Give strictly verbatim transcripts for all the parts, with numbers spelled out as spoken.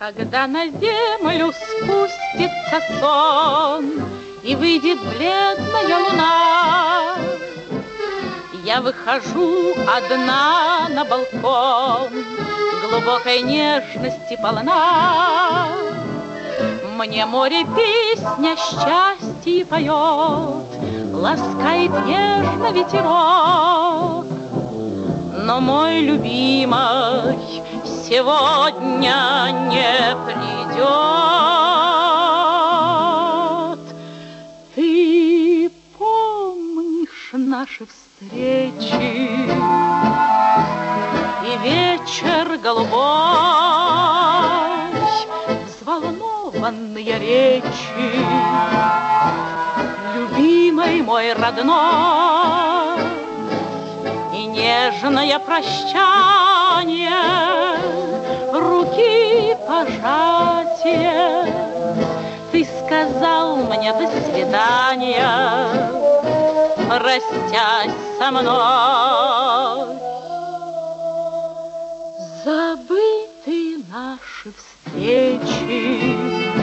Когда на землю спустится сон и выйдет бледная луна, я выхожу одна на балкон, глубокой нежности полна. Мне море песня счастья поет, ласкает нежно ветерок. Но мой любимый сегодня не придет. Ты помнишь наши встречи и вечер голубой, взволнованные речи, любимый мой родной, и нежное прощание, руки пожатия. Ты сказал мне до свидания, простясь со мной. Забыты наши встречи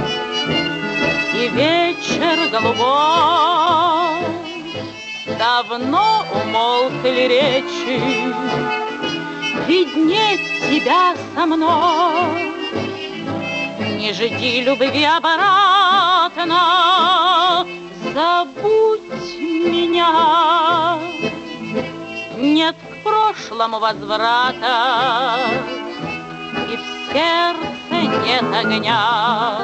и вечер голубой, давно умолкли речи, виднеть тебя со мной. Не жди любви обратно, забудь меня. Нет к прошлому возврата, и в сердце нет огня.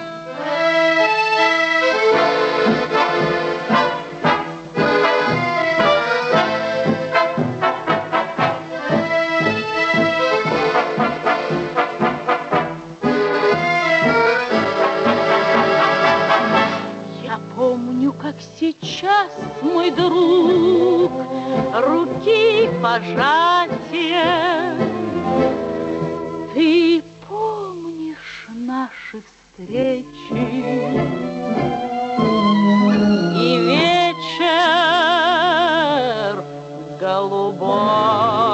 Помню, как сейчас, мой друг, руки пожатия. Ты помнишь наши встречи и вечер голубой.